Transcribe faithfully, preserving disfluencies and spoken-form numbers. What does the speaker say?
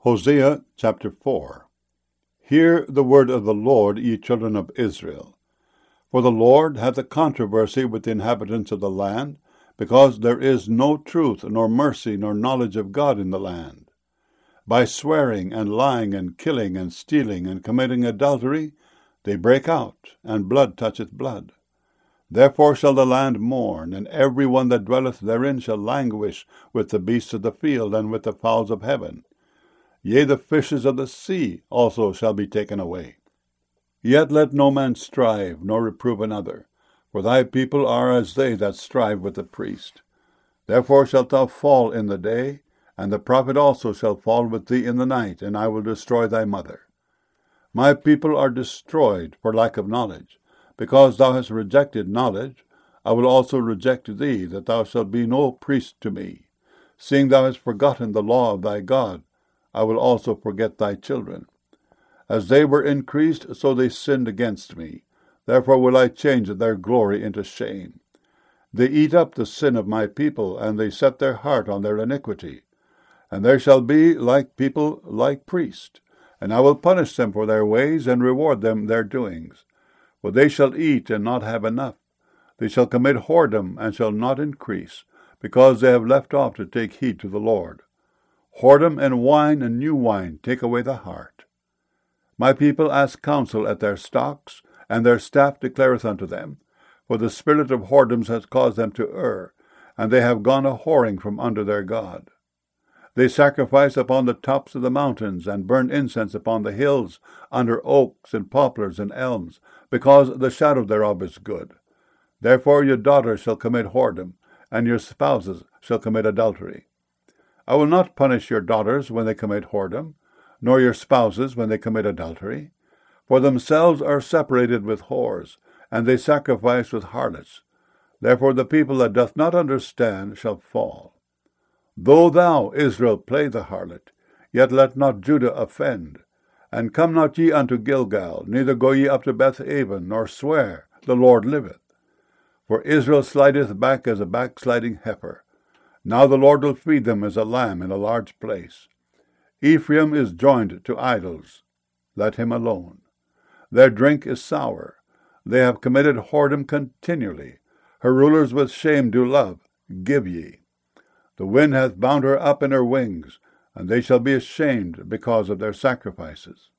Hosea chapter four. Hear the word of the Lord, ye children of Israel. For the Lord hath a controversy with the inhabitants of the land, because there is no truth, nor mercy, nor knowledge of God in the land. By swearing, and lying, and killing, and stealing, and committing adultery, they break out, and blood toucheth blood. Therefore shall the land mourn, and every one that dwelleth therein shall languish with the beasts of the field, and with the fowls of heaven. Yea, the fishes of the sea also shall be taken away. Yet let no man strive, nor reprove another, for thy people are as they that strive with the priest. Therefore shalt thou fall in the day, and the prophet also shall fall with thee in the night, and I will destroy thy mother. My people are destroyed for lack of knowledge. Because thou hast rejected knowledge, I will also reject thee, that thou shalt be no priest to me. Seeing thou hast forgotten the law of thy God, I will also forget thy children. As they were increased, so they sinned against me. Therefore will I change their glory into shame. They eat up the sin of my people, and they set their heart on their iniquity. And there shall be like people, like priests. And I will punish them for their ways, and reward them their doings. For they shall eat and not have enough. They shall commit whoredom, and shall not increase, because they have left off to take heed to the Lord. Whoredom and wine and new wine take away the heart. My people ask counsel at their stocks, and their staff declareth unto them. For the spirit of whoredoms has caused them to err, and they have gone a whoring from under their God. They sacrifice upon the tops of the mountains, and burn incense upon the hills, under oaks and poplars and elms, because the shadow thereof is good. Therefore your daughters shall commit whoredom, and your spouses shall commit adultery. I will not punish your daughters when they commit whoredom, nor your spouses when they commit adultery. For themselves are separated with whores, and they sacrifice with harlots. Therefore the people that doth not understand shall fall. Though thou, Israel, play the harlot, yet let not Judah offend. And come not ye unto Gilgal, neither go ye up to Bethaven, nor swear, the Lord liveth. For Israel slideth back as a backsliding heifer. Now the Lord will feed them as a lamb in a large place. Ephraim is joined to idols. Let him alone. Their drink is sour. They have committed whoredom continually. Her rulers with shame do love. Give ye. The wind hath bound her up in her wings, and they shall be ashamed because of their sacrifices.